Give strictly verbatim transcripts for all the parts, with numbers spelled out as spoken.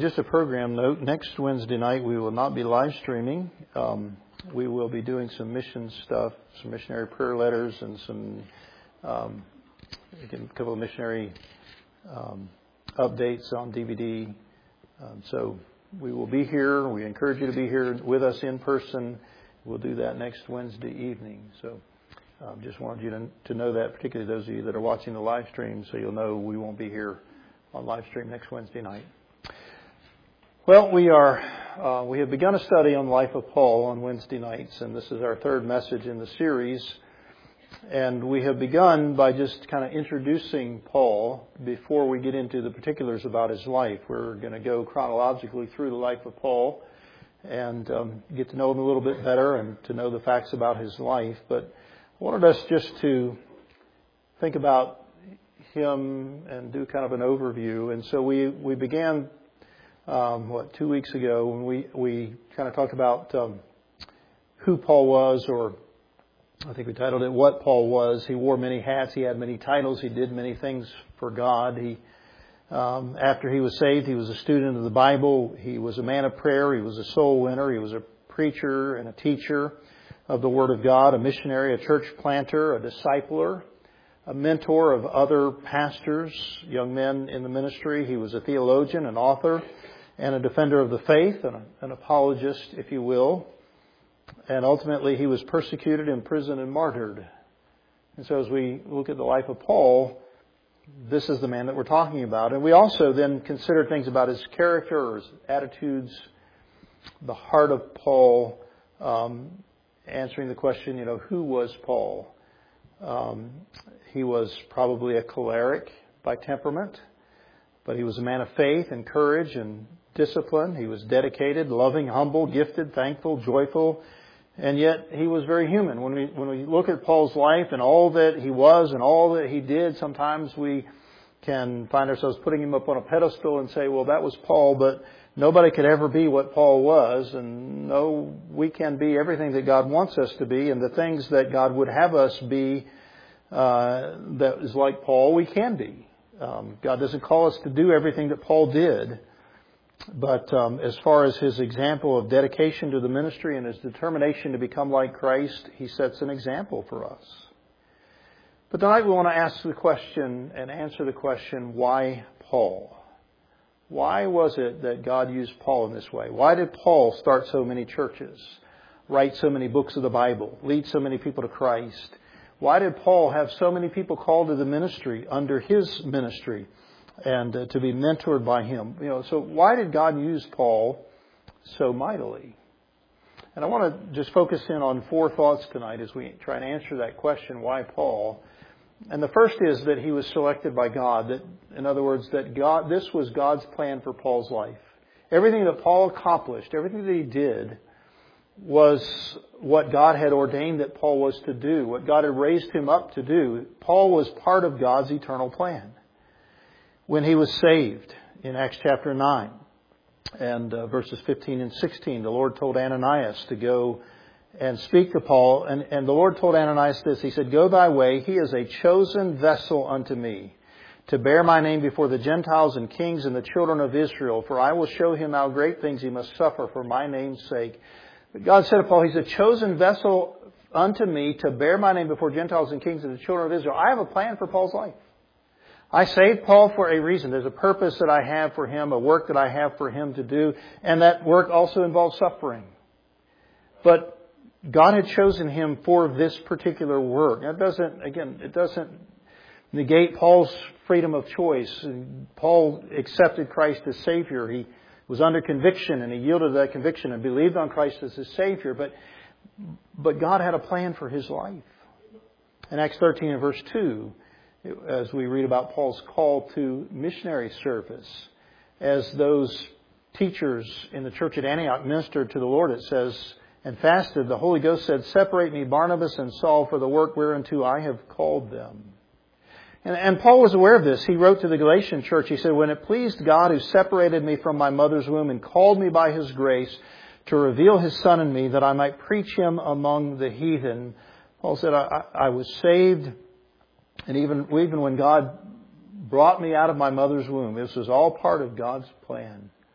just a program note, next Wednesday night we will not be live streaming. Um, we will be doing some mission stuff, some missionary prayer letters, and some um, a couple of missionary um, updates on D V D. Um, so we will be here. We encourage you to be here with us in person. We'll do that next Wednesday evening. So um, just wanted you to, to know that, particularly those of you that are watching the live stream, so you'll know we won't be here on live stream next Wednesday night. Well, we are uh, we have begun a study on the life of Paul on Wednesday nights, and this is our third message in the series. And we have begun by just kind of introducing Paul before we get into the particulars about his life. We're going to go chronologically through the life of Paul and um, get to know him a little bit better and to know the facts about his life. But I wanted us just to think about him and do kind of an overview. And so we, we began, um, what, two weeks ago when we, we kind of talked about um, who Paul was, or I think we titled it What Paul Was. He wore many hats. He had many titles. He did many things for God. He, um, after he was saved, he was a student of the Bible. He was a man of prayer. He was a soul winner. He was a preacher and a teacher of the Word of God, a missionary, a church planter, a discipler, a mentor of other pastors, young men in the ministry. He was a theologian, an author, and a defender of the faith, and a, an apologist, if you will. And ultimately, he was persecuted, imprisoned, and martyred. And so as we look at the life of Paul, this is the man that we're talking about. And we also then consider things about his character or his attitudes, the heart of Paul, um, answering the question, you know, who was Paul? Um, he was probably a choleric by temperament, but he was a man of faith and courage and discipline. He was dedicated, loving, humble, gifted, thankful, joyful, and yet he was very human. When we when we look at Paul's life and all that he was and all that he did, sometimes we can find ourselves putting him up on a pedestal and say, well, that was Paul, but nobody could ever be what Paul was. And no, we can be everything that God wants us to be, and the things that God would have us be uh, that is like Paul, we can be. Um, God doesn't call us to do everything that Paul did. But um, as far as his example of dedication to the ministry and his determination to become like Christ, he sets an example for us. But tonight we want to ask the question and answer the question, why Paul? Why was it that God used Paul in this way? Why did Paul start so many churches, write so many books of the Bible, lead so many people to Christ? Why did Paul have so many people called to the ministry under his ministry? And uh, to be mentored by him. You know, so why did God use Paul so mightily? And I want to just focus in on four thoughts tonight as we try and answer that question, why Paul? And the first is that he was selected by God. That, in other words, that God, this was God's plan for Paul's life. Everything that Paul accomplished, everything that he did, was what God had ordained that Paul was to do, what God had raised him up to do. Paul was part of God's eternal plan. When he was saved in Acts chapter nine and uh, verses fifteen and sixteen, the Lord told Ananias to go and speak to Paul. And, and the Lord told Ananias this. He said, go thy way. He is a chosen vessel unto me to bear my name before the Gentiles and kings and the children of Israel. For I will show him how great things he must suffer for my name's sake. But God said to Paul, he's a chosen vessel unto me to bear my name before Gentiles and kings and the children of Israel. I have a plan for Paul's life. I saved Paul for a reason. There's a purpose that I have for him, a work that I have for him to do, and that work also involves suffering. But God had chosen him for this particular work. That doesn't, again, it doesn't negate Paul's freedom of choice. Paul accepted Christ as Savior. He was under conviction, and he yielded to that conviction and believed on Christ as his Savior. But, but God had a plan for his life. In Acts thirteen and verse two, as we read about Paul's call to missionary service, as those teachers in the church at Antioch ministered to the Lord, it says, and fasted, the Holy Ghost said, separate me Barnabas and Saul for the work whereunto I have called them. And, and Paul was aware of this. He wrote to the Galatian church, he said, when it pleased God who separated me from my mother's womb and called me by his grace to reveal his Son in me that I might preach him among the heathen. Paul said, I, I, I was saved. And even, even when God brought me out of my mother's womb, this was all part of God's plan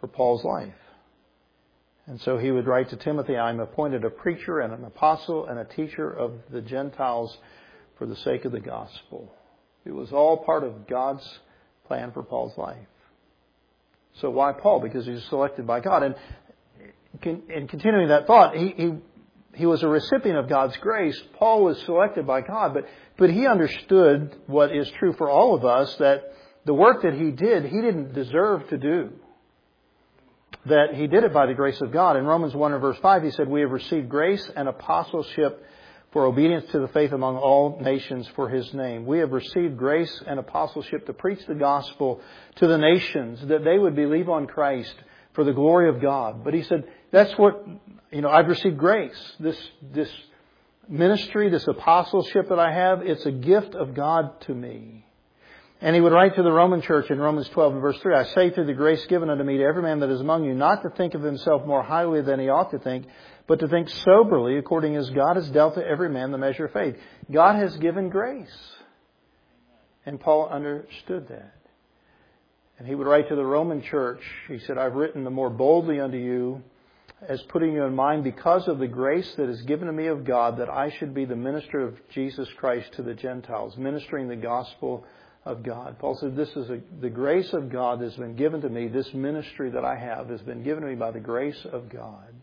for Paul's life. And so he would write to Timothy, I am appointed a preacher and an apostle and a teacher of the Gentiles for the sake of the gospel. It was all part of God's plan for Paul's life. So why Paul? Because he was selected by God. And in continuing that thought, he, he, he was a recipient of God's grace. Paul was selected by God, but, but he understood what is true for all of us, that the work that he did, he didn't deserve to do. That he did it by the grace of God. In Romans one and verse five, he said, we have received grace and apostleship for obedience to the faith among all nations for His name. We have received grace and apostleship to preach the gospel to the nations, that they would believe on Christ for the glory of God. But he said, that's what, you know, I've received grace. This, this ministry, this apostleship that I have, it's a gift of God to me. And he would write to the Roman church in Romans twelve and verse three, I say through the grace given unto me to every man that is among you, not to think of himself more highly than he ought to think, but to think soberly according as God has dealt to every man the measure of faith. God has given grace. And Paul understood that. And he would write to the Roman church, he said, I've written the more boldly unto you as putting you in mind because of the grace that is given to me of God, that I should be the minister of Jesus Christ to the Gentiles, ministering the gospel of God. Paul said, this is a, the grace of God that's been given to me. This ministry that I have has been given to me by the grace of God.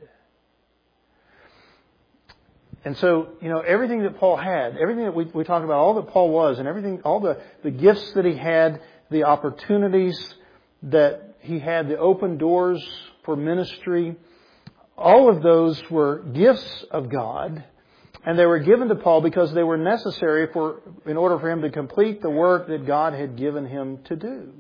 And so, you know, everything that Paul had, everything that we, we talk about, all that Paul was, and everything, all the, the gifts that he had, the opportunities that he had, the open doors for ministry, all of those were gifts of God. And they were given to Paul because they were necessary for, in order for him to complete the work that God had given him to do.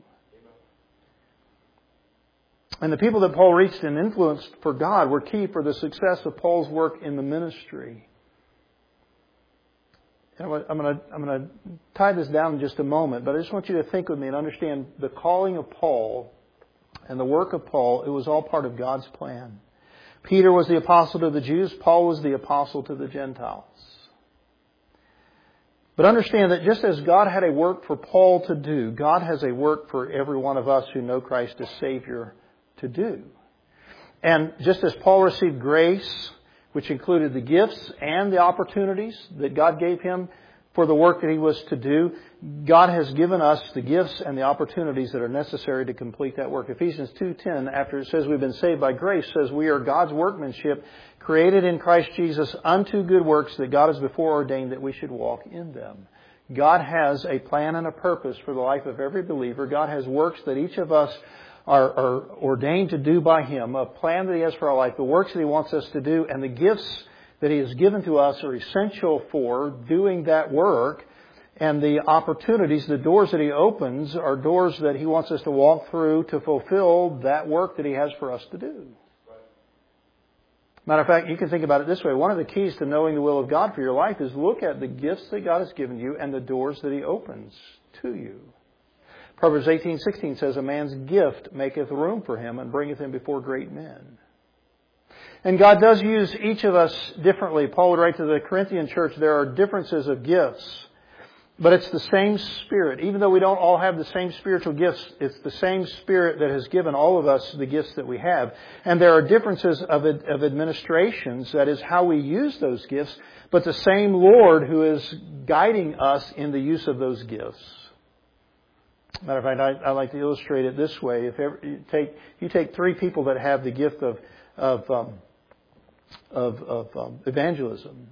And the people that Paul reached and influenced for God were key for the success of Paul's work in the ministry. And I'm going to, I'm going to tie this down in just a moment, but I just want you to think with me and understand the calling of Paul and the work of Paul, it was all part of God's plan. Peter was the apostle to the Jews. Paul was the apostle to the Gentiles. But understand that just as God had a work for Paul to do, God has a work for every one of us who know Christ as Savior to do. And just as Paul received grace, which included the gifts and the opportunities that God gave him for the work that he was to do, God has given us the gifts and the opportunities that are necessary to complete that work. Ephesians two ten, after it says we've been saved by grace, says we are God's workmanship, created in Christ Jesus unto good works that God has before ordained that we should walk in them. God has a plan and a purpose for the life of every believer. God has works that each of us are, are ordained to do by Him, a plan that He has for our life, the works that He wants us to do, and the gifts that He has given to us are essential for doing that work. And the opportunities, the doors that He opens, are doors that He wants us to walk through to fulfill that work that He has for us to do. Matter of fact, you can think about it this way. One of the keys to knowing the will of God for your life is look at the gifts that God has given you and the doors that He opens to you. Proverbs eighteen sixteen says, a man's gift maketh room for him and bringeth him before great men. And God does use each of us differently. Paul would write to the Corinthian church, there are differences of gifts. But it's the same Spirit. Even though we don't all have the same spiritual gifts, it's the same Spirit that has given all of us the gifts that we have. And there are differences of, of administrations, that is how we use those gifts, but the same Lord who is guiding us in the use of those gifts. Matter of fact, I, I like to illustrate it this way. If ever, you take you take three people that have the gift of of um, of, of um, evangelism.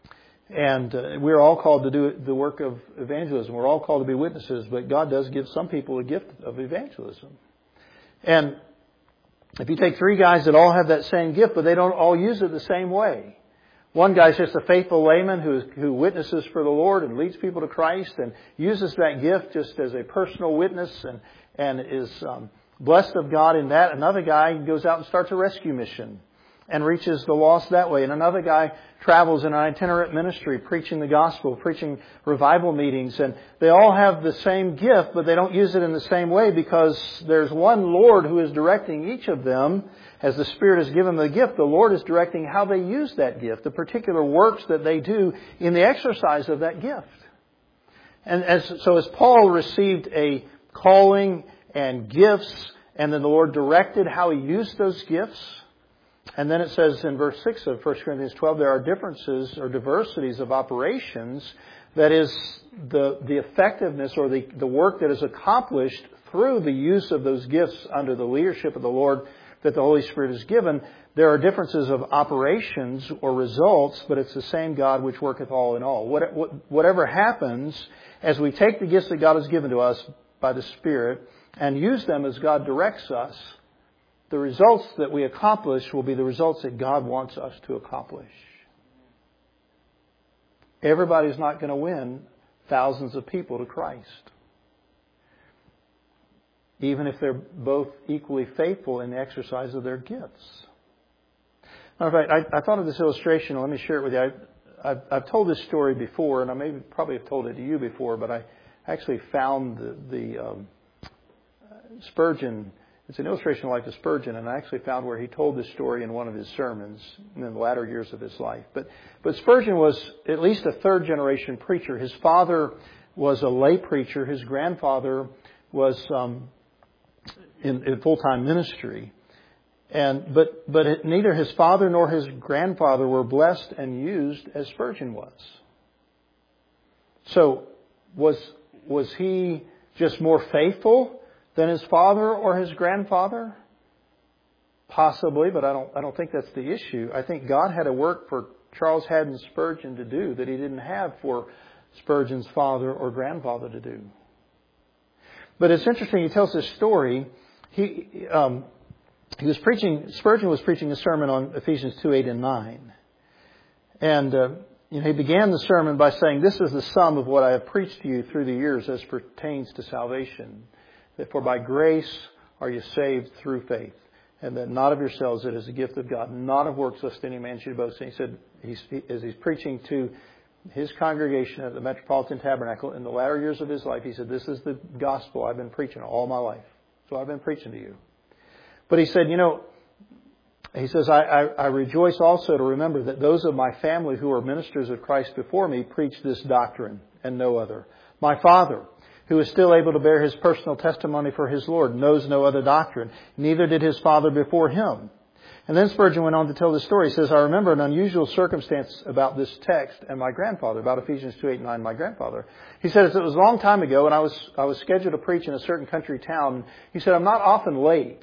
And uh, we're all called to do the work of evangelism. We're all called to be witnesses, but God does give some people a gift of evangelism. And if you take three guys that all have that same gift, but they don't all use it the same way. One guy's just a faithful layman who, who witnesses for the Lord and leads people to Christ and uses that gift just as a personal witness and, and is um, blessed of God in that. Another guy goes out and starts a rescue mission and reaches the lost that way. And another guy travels in an itinerant ministry, preaching the gospel, preaching revival meetings. And they all have the same gift, but they don't use it in the same way because there's one Lord who is directing each of them. As the Spirit has given them the gift, the Lord is directing how they use that gift, the particular works that they do in the exercise of that gift. And as, so as Paul received a calling and gifts And then the Lord directed how He used those gifts. And then it says in verse six of First Corinthians twelve, there are differences or diversities of operations. That is the, the effectiveness or the, the work that is accomplished through the use of those gifts under the leadership of the Lord that the Holy Spirit has given. There are differences of operations or results, but it's the same God which worketh all in all. What, what, whatever happens as we take the gifts that God has given to us by the Spirit and use them as God directs us, the results that we accomplish will be the results that God wants us to accomplish. Everybody's not going to win thousands of people to Christ, even if they're both equally faithful in the exercise of their gifts. All right, I, I thought of this illustration. Let me share it with you. I, I've, I've told this story before, and I maybe probably have told it to you before, but I actually found the, the um, Spurgeon. It's an illustration of the life of Spurgeon, and I actually found where he told this story in one of his sermons in the latter years of his life. But but Spurgeon was at least a third generation preacher. His father was a lay preacher. His grandfather was um, in, in full-time ministry. And but but it, neither his father nor his grandfather were blessed and used as Spurgeon was. So was was he just more faithful than his father or his grandfather? Possibly, but I don't I don't think that's the issue. I think God had a work for Charles Haddon Spurgeon to do that He didn't have for Spurgeon's father or grandfather to do. But it's interesting. He tells this story. He um, he was preaching. Spurgeon was preaching a sermon on Ephesians two, eight, and nine, and uh, you know, he began the sermon by saying, "This is the sum of what I have preached to you through the years as pertains to salvation. That for by grace are you saved through faith, and that not of yourselves, it is a gift of God, not of works, lest any man should boast." And he said, he's, he, as he's preaching to his congregation at the Metropolitan Tabernacle in the latter years of his life, he said, "This is the gospel I've been preaching all my life. So I've been preaching to you." But he said, you know, he says, I, I, I rejoice also to remember that those of my family who are ministers of Christ before me preach this doctrine and no other. My father, who is still able to bear his personal testimony for his Lord, knows no other doctrine. Neither did his father before him. And then Spurgeon went on to tell the story. He says, "I remember an unusual circumstance about this text and my grandfather," about Ephesians two, eight, and nine, my grandfather. He says, "It was a long time ago, and I was I was scheduled to preach in a certain country town." He said, "I'm not often late."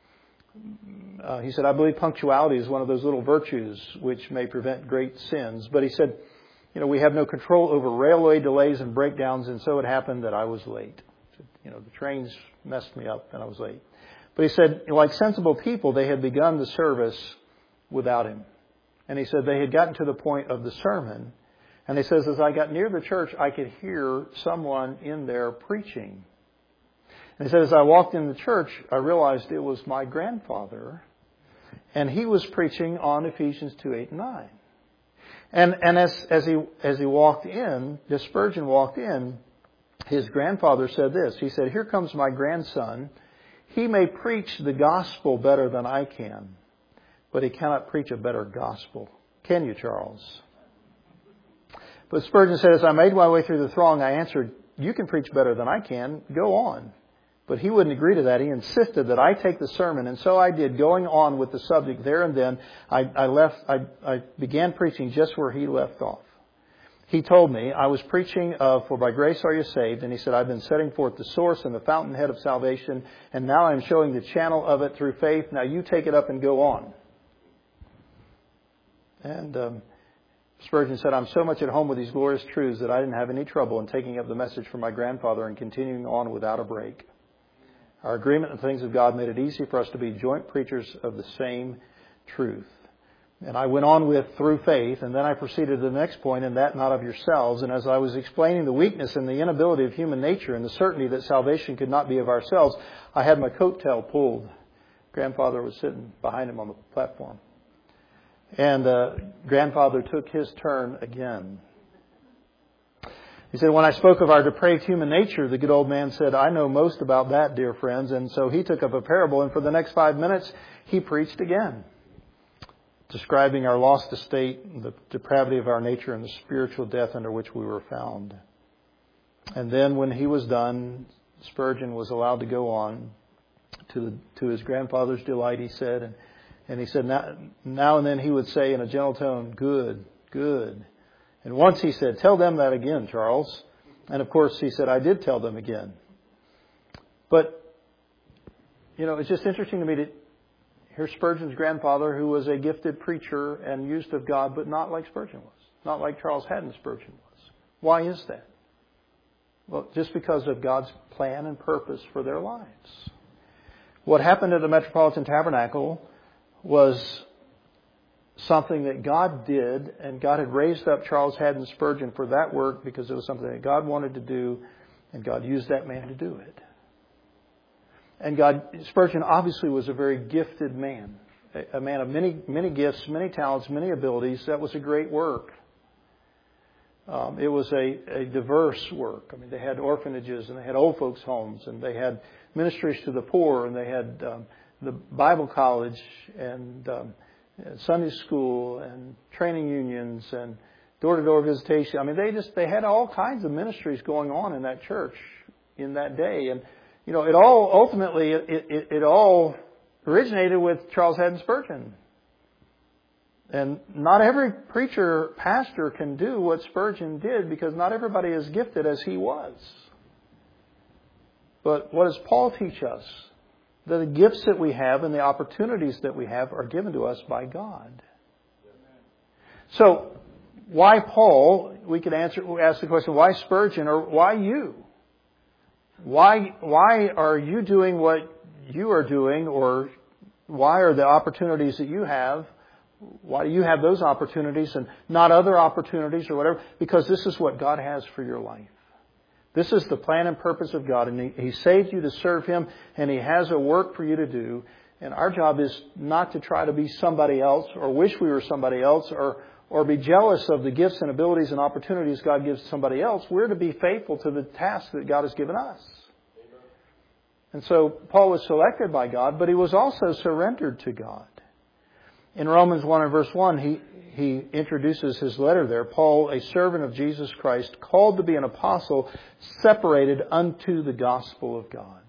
Uh, he said, "I believe punctuality is one of those little virtues which may prevent great sins." But he said, you know, we have no control over railway delays and breakdowns, and so it happened that I was late. You know, the trains messed me up and I was late. But he said, like sensible people, they had begun the service without him. And he said they had gotten to the point of the sermon. And he says, as I got near the church, I could hear someone in there preaching. And he said, as I walked in the church, I realized it was my grandfather. And he was preaching on Ephesians two, eight, and nine. And and as as he as he walked in, as Spurgeon walked in, his grandfather said this. He said, "Here comes my grandson. He may preach the gospel better than I can, but he cannot preach a better gospel. Can you, Charles?" But Spurgeon said, as I made my way through the throng, I answered, "You can preach better than I can. Go on." But he wouldn't agree to that. He insisted that I take the sermon. And so I did, going on with the subject there and then. I, I left. I, I began preaching just where he left off. He told me I was preaching of, "For by grace are you saved." And he said, "I've been setting forth the source and the fountainhead of salvation. And now I'm showing the channel of it through faith. Now you take it up and go on." And um, Spurgeon said, "I'm so much at home with these glorious truths that I didn't have any trouble in taking up the message from my grandfather and continuing on without a break. Our agreement in the things of God made it easy for us to be joint preachers of the same truth." And I went on with "through faith," and then I proceeded to the next point, and that not of yourselves. And as I was explaining the weakness and the inability of human nature and the certainty that salvation could not be of ourselves, I had my coat tail pulled. Grandfather was sitting behind him on the platform. And uh, Grandfather took his turn again. He said, when I spoke of our depraved human nature, the good old man said, "I know most about that, dear friends." And so he took up a parable, and for the next five minutes, he preached again, describing our lost estate, the depravity of our nature, and the spiritual death under which we were found. And then when he was done, Spurgeon was allowed to go on. to the, to his grandfather's delight, he said. And, and he said now, now and then he would say in a gentle tone, good, good. And once he said, tell them that again, Charles. And of course he said, I did tell them again. But, you know, it's just interesting to me to hear Spurgeon's grandfather, who was a gifted preacher and used of God, but not like Spurgeon was. Not like Charles Haddon Spurgeon was. Why is that? Well, just because of God's plan and purpose for their lives. What happened at the Metropolitan Tabernacle was something that God did, and God had raised up Charles Haddon Spurgeon for that work because it was something that God wanted to do, and God used that man to do it. And God, Spurgeon obviously was a very gifted man, a man of many, many gifts, many talents, many abilities. That was a great work. Um, it was a, a diverse work. I mean, they had orphanages and they had old folks' homes and they had ministries to the poor and they had um, the Bible college and um, Sunday school and training unions and door-to-door visitation. I mean, they just they had all kinds of ministries going on in that church in that day. And you know, it all ultimately it, it, it all originated with Charles Haddon Spurgeon. And not every preacher, pastor can do what Spurgeon did because not everybody is gifted as he was. But what does Paul teach us? That the gifts that we have and the opportunities that we have are given to us by God. So, why Paul? We could answer, ask the question, why Spurgeon or why you? Why, why are you doing what you are doing, or why are the opportunities that you have? Why do you have those opportunities and not other opportunities or whatever? Because this is what God has for your life. This is the plan and purpose of God. And He, he saved you to serve Him, and He has a work for you to do. And our job is not to try to be somebody else or wish we were somebody else or, or be jealous of the gifts and abilities and opportunities God gives to somebody else. We're to be faithful to the task that God has given us. Amen. And so Paul was selected by God, but he was also surrendered to God. In Romans one and verse one, he, he introduces his letter there. Paul, a servant of Jesus Christ, called to be an apostle, separated unto the gospel of God.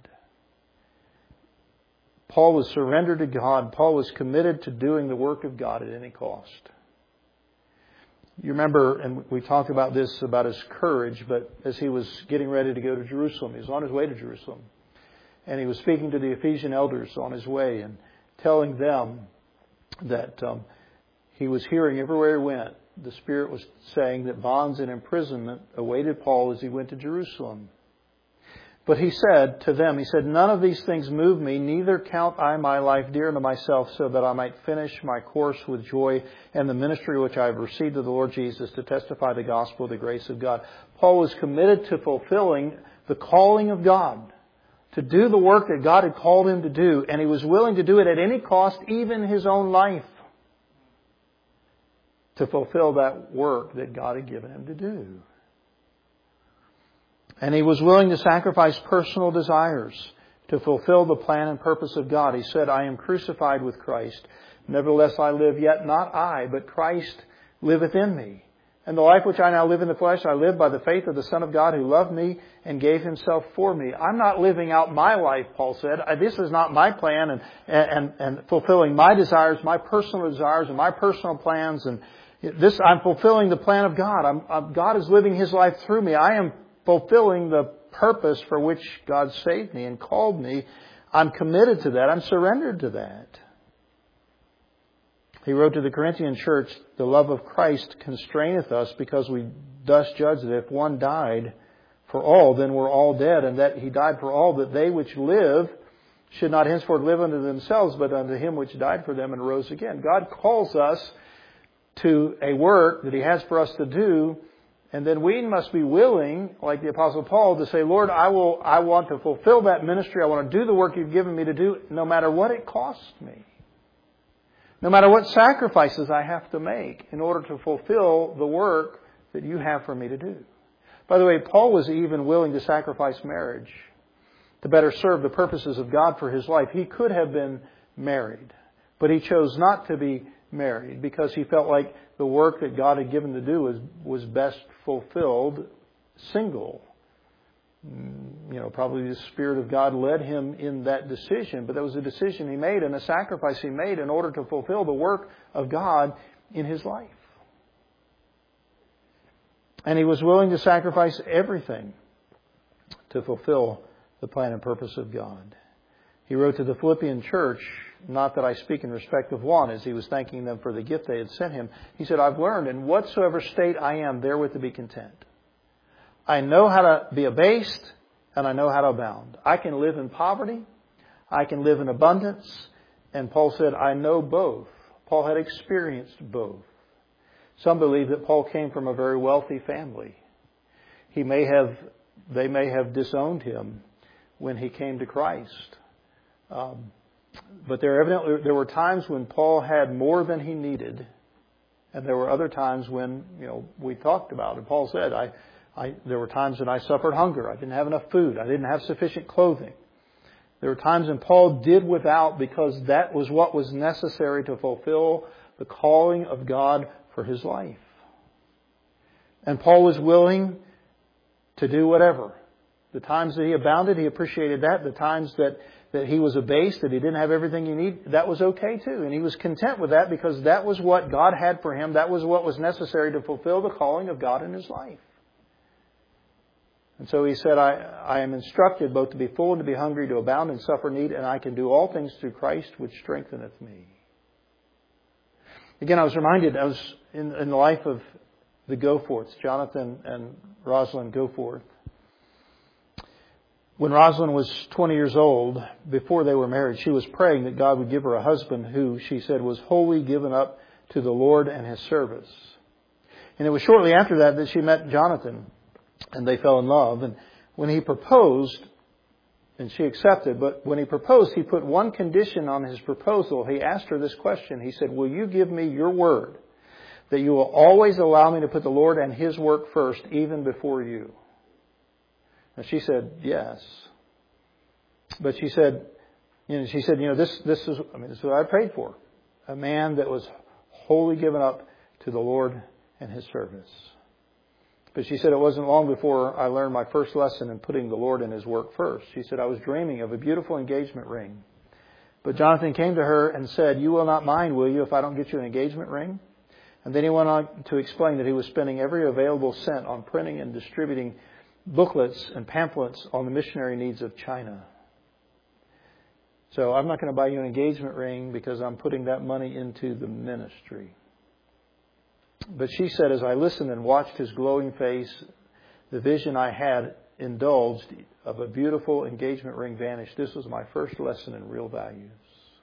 Paul was surrendered to God. Paul was committed to doing the work of God at any cost. You remember, and we talked about this, about his courage, but as he was getting ready to go to Jerusalem, he was on his way to Jerusalem. And he was speaking to the Ephesian elders on his way and telling them that um, he was hearing everywhere he went. The Spirit was saying that bonds and imprisonment awaited Paul as he went to Jerusalem. But he said to them, he said, none of these things move me, neither count I my life dear unto myself, so that I might finish my course with joy and the ministry which I have received of the Lord Jesus to testify the gospel of the grace of God. Paul was committed to fulfilling the calling of God, to do the work that God had called him to do, and he was willing to do it at any cost, even his own life, to fulfill that work that God had given him to do. And he was willing to sacrifice personal desires to fulfill the plan and purpose of God. He said, I am crucified with Christ. Nevertheless I live, yet not I, but Christ liveth in me. And the life which I now live in the flesh, I live by the faith of the Son of God who loved me and gave Himself for me. I'm not living out my life, Paul said. This is not my plan and, and, and fulfilling my desires, my personal desires and my personal plans. And this, I'm fulfilling the plan of God. I'm, I'm, God is living His life through me. I am fulfilling the purpose for which God saved me and called me. I'm committed to that. I'm surrendered to that. He wrote to the Corinthian church, the love of Christ constraineth us, because we thus judge that if one died for all, then we're all dead, and that He died for all, that they which live should not henceforth live unto themselves, but unto Him which died for them and rose again. God calls us to a work that He has for us to do, and then we must be willing, like the Apostle Paul, to say, Lord, I will, I want to fulfill that ministry. I want to do the work You've given me to do, no matter what it costs me. No matter what sacrifices I have to make in order to fulfill the work that You have for me to do. By the way, Paul was even willing to sacrifice marriage to better serve the purposes of God for his life. He could have been married, but he chose not to be married because he felt like the work that God had given to do was, was best fulfilled single. You know, probably the Spirit of God led him in that decision, but that was a decision he made and a sacrifice he made in order to fulfill the work of God in his life. And he was willing to sacrifice everything to fulfill the plan and purpose of God. He wrote to the Philippian church, not that I speak in respect of one, as he was thanking them for the gift they had sent him. He said, I've learned in whatsoever state I am, therewith to be content. I know how to be abased, and I know how to abound. I can live in poverty. I can live in abundance. And Paul said, I know both. Paul had experienced both. Some believe that Paul came from a very wealthy family. He may have, they may have disowned him when he came to Christ. Um, but there evidently there were times when Paul had more than he needed, and there were other times when, you know, we talked about it. Paul said, I, I, there were times when I suffered hunger. I didn't have enough food. I didn't have sufficient clothing. There were times when Paul did without because that was what was necessary to fulfill the calling of God for his life. And Paul was willing to do whatever. The times that he abounded, he appreciated that. The times that, that he was abased, that he didn't have everything he needed, that was okay too. And he was content with that because that was what God had for him. That was what was necessary to fulfill the calling of God in his life. And so he said, I, I am instructed both to be full and to be hungry, to abound and suffer need, and I can do all things through Christ which strengtheneth me. Again, I was reminded, I was in, in the life of the Goforths, Jonathan and Rosalind Goforth. When Rosalind was twenty years old, before they were married, she was praying that God would give her a husband who, she said, was wholly given up to the Lord and His service. And it was shortly after that that she met Jonathan, and they fell in love. And when he proposed, and she accepted, but when he proposed, he put one condition on his proposal. He asked her this question. He said, will you give me your word that you will always allow me to put the Lord and His work first, even before you? And she said, yes. But she said, you know, she said, you know, this, this is, I mean, this is what I prayed for. A man that was wholly given up to the Lord and His service. But she said it wasn't long before I learned my first lesson in putting the Lord and His work first. She said, I was dreaming of a beautiful engagement ring. But Jonathan came to her and said, you will not mind, will you, if I don't get you an engagement ring? And then he went on to explain that he was spending every available cent on printing and distributing booklets and pamphlets on the missionary needs of China. So I'm not going to buy you an engagement ring because I'm putting that money into the ministry. But she said, as I listened and watched his glowing face, the vision I had indulged of a beautiful engagement ring vanished. This was my first lesson in real values.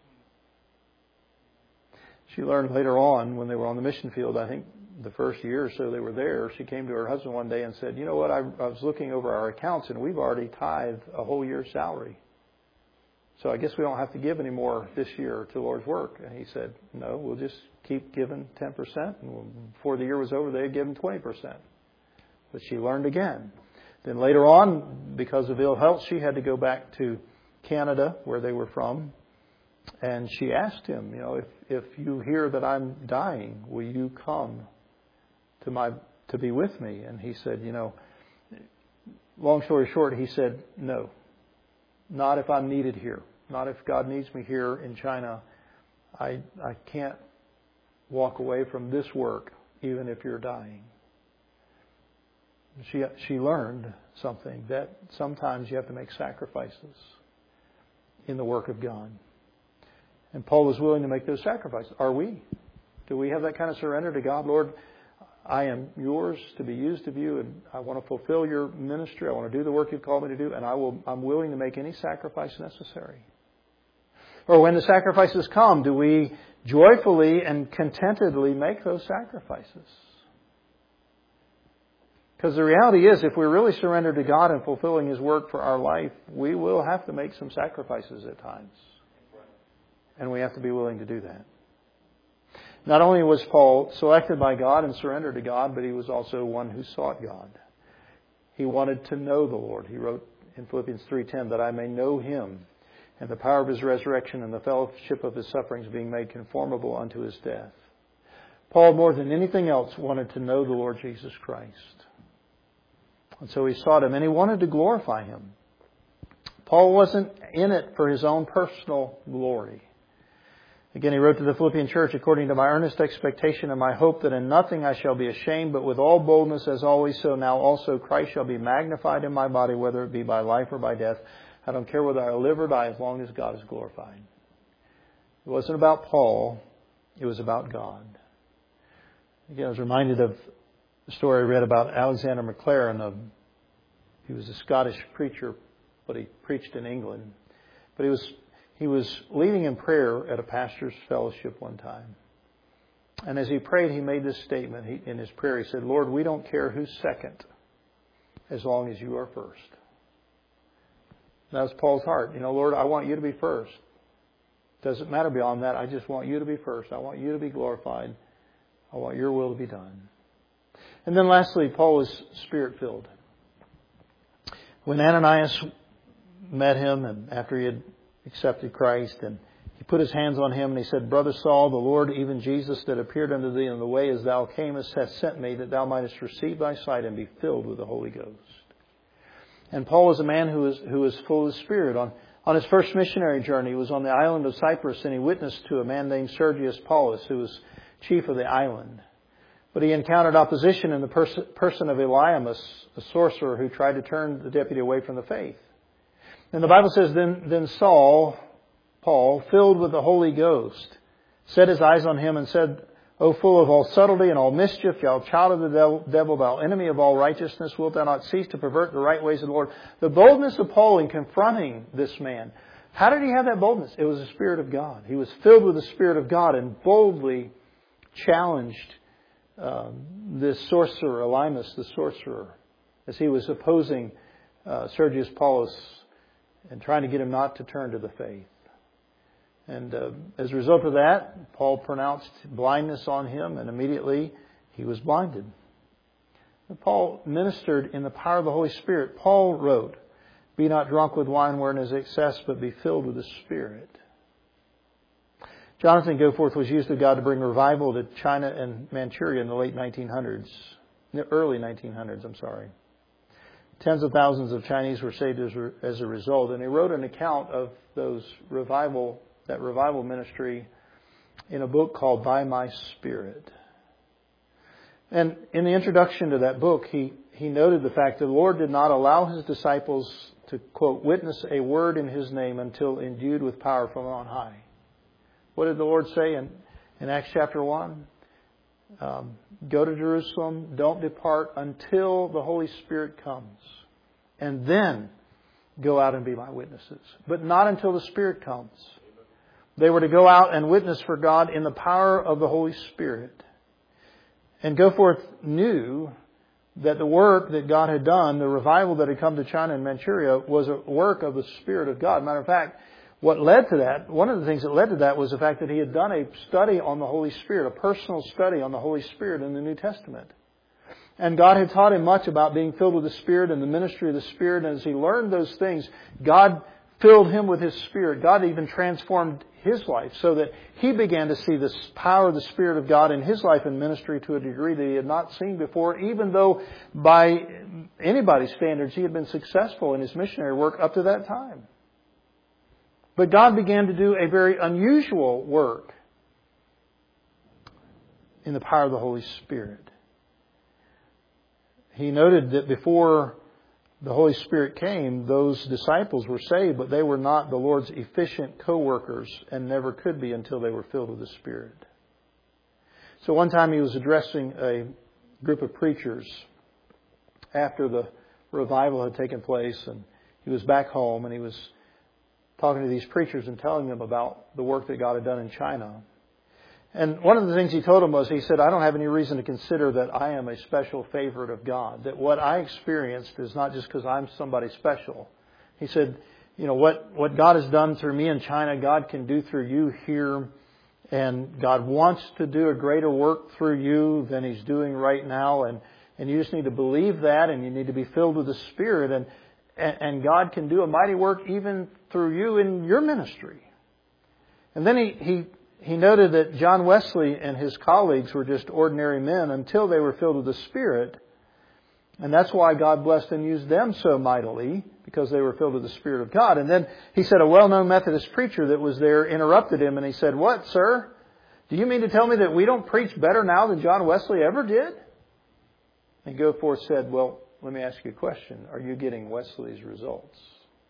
She learned later on when they were on the mission field, I think the first year or so they were there, she came to her husband one day and said, you know what, I, I was looking over our accounts and we've already tithed a whole year's salary. So I guess we don't have to give any more this year to the Lord's work. And he said, no, we'll just keep giving ten percent. And before the year was over, they had given twenty percent. But she learned again. Then later on, because of ill health, she had to go back to Canada, where they were from. And she asked him, you know, if, if you hear that I'm dying, will you come to my to be with me? And he said, you know, long story short, he said, no. Not if I'm needed here. Not if God needs me here in China. I I can't walk away from this work, even if you're dying. She she learned something, that sometimes you have to make sacrifices in the work of God. And Paul was willing to make those sacrifices. Are we? Do we have that kind of surrender to God? Lord, I am yours to be used of you, and I want to fulfill your ministry. I want to do the work you've called me to do, and I will, I'm willing to make any sacrifice necessary. Or when the sacrifices come, do we joyfully and contentedly make those sacrifices? Because the reality is, if we're really surrendered to God and fulfilling His work for our life, we will have to make some sacrifices at times. And we have to be willing to do that. Not only was Paul selected by God and surrendered to God, but he was also one who sought God. He wanted to know the Lord. He wrote in Philippians three ten, that I may know Him and the power of His resurrection and the fellowship of His sufferings, being made conformable unto His death. Paul, more than anything else, wanted to know the Lord Jesus Christ. And so he sought Him, and he wanted to glorify Him. Paul wasn't in it for his own personal glory. Again, he wrote to the Philippian church, according to my earnest expectation and my hope that in nothing I shall be ashamed, but with all boldness as always, so now also Christ shall be magnified in my body, whether it be by life or by death. I don't care whether I live or die, as long as God is glorified. It wasn't about Paul. It was about God. Again, I was reminded of the story I read about Alexander Maclaren. Of, he was a Scottish preacher, but he preached in England. But he was he was leading in prayer at a pastor's fellowship one time. And as he prayed, he made this statement. He, in his prayer, he said, Lord, we don't care who's second, as long as you are first. That was Paul's heart. You know, Lord, I want you to be first. Doesn't matter beyond that. I just want you to be first. I want you to be glorified. I want your will to be done. And then lastly, Paul was Spirit-filled. When Ananias met him, and after he had accepted Christ, and he put his hands on him, and he said, Brother Saul, the Lord, even Jesus, that appeared unto thee in the way as thou camest, hath sent me, that thou mightest receive thy sight and be filled with the Holy Ghost. And Paul was a man who was, who was full of the Spirit. On, on his first missionary journey, he was on the island of Cyprus, and he witnessed to a man named Sergius Paulus, who was chief of the island. But he encountered opposition in the pers- person of Elymas, a sorcerer who tried to turn the deputy away from the faith. And the Bible says, then, then Saul, Paul, filled with the Holy Ghost, set his eyes on him and said, O full of all subtlety and all mischief, thou child of the devil, thou enemy of all righteousness, wilt thou not cease to pervert the right ways of the Lord? The boldness of Paul in confronting this man. How did he have that boldness? It was the Spirit of God. He was filled with the Spirit of God and boldly challenged um, this sorcerer, Elymas the sorcerer, as he was opposing uh, Sergius Paulus and trying to get him not to turn to the faith. And uh, as a result of that, Paul pronounced blindness on him, and immediately he was blinded. And Paul ministered in the power of the Holy Spirit. Paul wrote, Be not drunk with wine wherein is excess, but be filled with the Spirit. Jonathan Goforth was used of God to bring revival to China and Manchuria in the late nineteen hundreds. The early nineteen hundreds, I'm sorry. Tens of thousands of Chinese were saved as, re, as a result. And he wrote an account of those revival, that revival ministry in a book called By My Spirit. And in the introduction to that book, he, he noted the fact that the Lord did not allow His disciples to, quote, witness a word in His name until endued with power from on high. What did the Lord say in, in Acts chapter one? Um, go to Jerusalem, don't depart until the Holy Spirit comes. And then go out and be my witnesses. But not until the Spirit comes. They were to go out and witness for God in the power of the Holy Spirit. And Goforth knew that the work that God had done, the revival that had come to China and Manchuria, was a work of the Spirit of God. Matter of fact, what led to that, one of the things that led to that was the fact that he had done a study on the Holy Spirit, a personal study on the Holy Spirit in the New Testament. And God had taught him much about being filled with the Spirit and the ministry of the Spirit. And as he learned those things, God filled him with His Spirit. God even transformed his life so that he began to see the power of the Spirit of God in his life and ministry to a degree that he had not seen before, even though by anybody's standards he had been successful in his missionary work up to that time. But God began to do a very unusual work in the power of the Holy Spirit. He noted that before the Holy Spirit came, those disciples were saved, but they were not the Lord's efficient co-workers and never could be until they were filled with the Spirit. So one time he was addressing a group of preachers after the revival had taken place, and he was back home and he was talking to these preachers and telling them about the work that God had done in China. And one of the things he told them was, he said, I don't have any reason to consider that I am a special favorite of God. That what I experienced is not just because I'm somebody special. He said, you know, what, what God has done through me in China, God can do through you here. And God wants to do a greater work through you than He's doing right now. And, and you just need to believe that, and you need to be filled with the Spirit. And, and, and God can do a mighty work even through you in your ministry. And then he, he He noted that John Wesley and his colleagues were just ordinary men until they were filled with the Spirit. And that's why God blessed and used them so mightily, because they were filled with the Spirit of God. And then he said a well-known Methodist preacher that was there interrupted him and he said, "What, sir? Do you mean to tell me that we don't preach better now than John Wesley ever did?" And Goforth said, "Well, let me ask you a question. Are you getting Wesley's results?"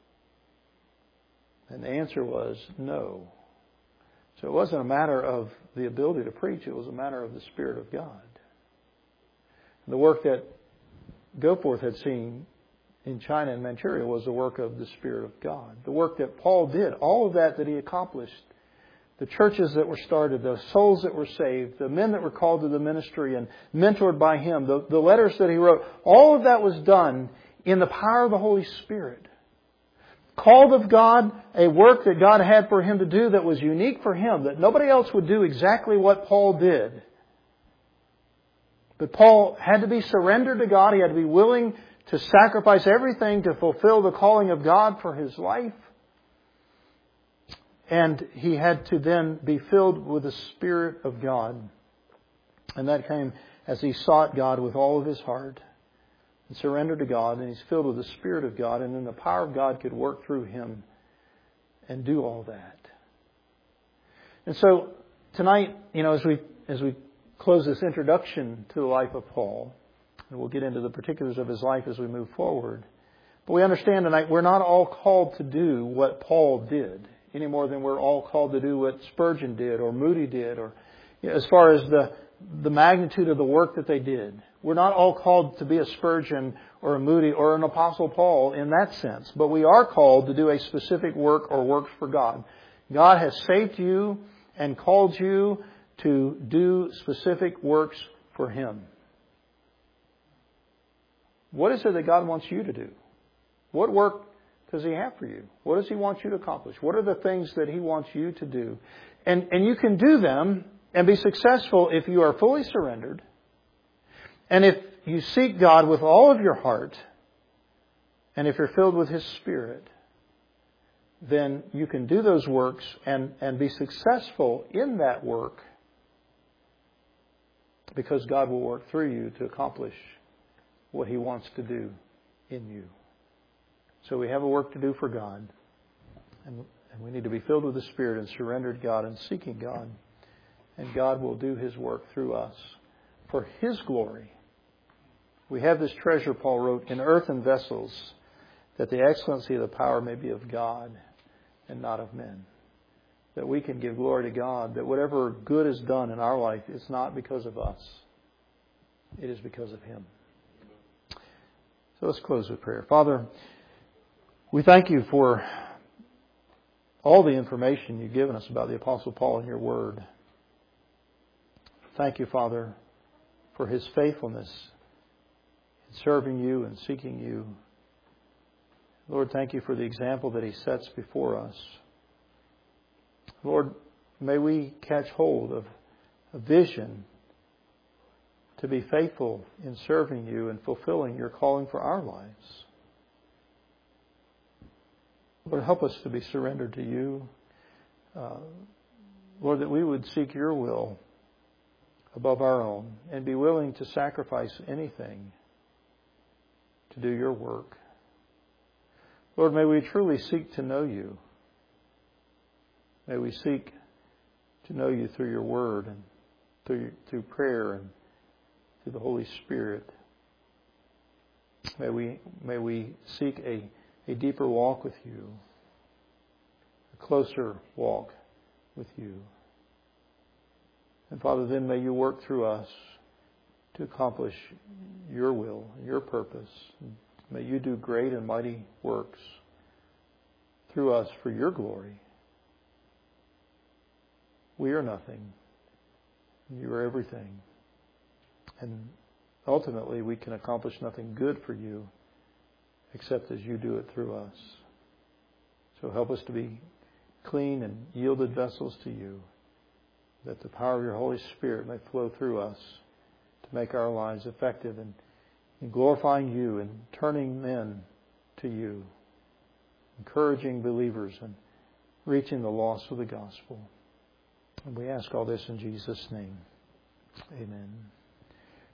And the answer was no. So it wasn't a matter of the ability to preach. It was a matter of the Spirit of God. The work that Goforth had seen in China and Manchuria was the work of the Spirit of God. The work that Paul did, all of that that he accomplished, the churches that were started, the souls that were saved, the men that were called to the ministry and mentored by him, the, the letters that he wrote, all of that was done in the power of the Holy Spirit. Called of God, a work that God had for him to do that was unique for him, that nobody else would do exactly what Paul did. But Paul had to be surrendered to God. He had to be willing to sacrifice everything to fulfill the calling of God for his life. And he had to then be filled with the Spirit of God. And that came as he sought God with all of his heart and surrendered to God. And he's filled with the Spirit of God. And then the power of God could work through him and do all that. And so tonight, you know, as we as we close this introduction to the life of Paul, and we'll get into the particulars of his life as we move forward. But we understand tonight we're not all called to do what Paul did, any more than we're all called to do what Spurgeon did or Moody did, or you know, as far as the the magnitude of the work that they did. We're not all called to be a Spurgeon or a Moody or an Apostle Paul in that sense. But we are called to do a specific work or works for God. God has saved you and called you to do specific works for Him. What is it that God wants you to do? What work does He have for you? What does He want you to accomplish? What are the things that He wants you to do? And, and you can do them and be successful if you are fully surrendered. And if you seek God with all of your heart, and if you're filled with His Spirit, then you can do those works and, and be successful in that work, because God will work through you to accomplish what He wants to do in you. So we have a work to do for God. And, and we need to be filled with the Spirit and surrendered God and seeking God. And God will do His work through us for His glory. We have this treasure, Paul wrote, in earthen vessels, that the excellency of the power may be of God and not of men. That we can give glory to God, that whatever good is done in our life, it's not because of us. It is because of Him. So let's close with prayer. Father, we thank You for all the information You've given us about the Apostle Paul in Your Word. Thank You, Father, for his faithfulness in serving You and seeking You. Lord, thank You for the example that he sets before us. Lord, may we catch hold of a vision to be faithful in serving You and fulfilling Your calling for our lives. Lord, help us to be surrendered to You. Uh, Lord, that we would seek Your will above our own and be willing to sacrifice anything to do Your work. Lord, may we truly seek to know You. May we seek to know You through Your Word and through, through prayer and through the Holy Spirit. May we, may we seek a, a deeper walk with You, a closer walk with You. And Father, then may You work through us to accomplish Your will, Your purpose. May You do great and mighty works through us for Your glory. We are nothing. You are everything. And ultimately, we can accomplish nothing good for You except as You do it through us. So help us to be clean and yielded vessels to You, that the power of Your Holy Spirit may flow through us to make our lives effective in, in glorifying You and turning men to You, encouraging believers and reaching the lost with the gospel. And we ask all this in Jesus' name. Amen.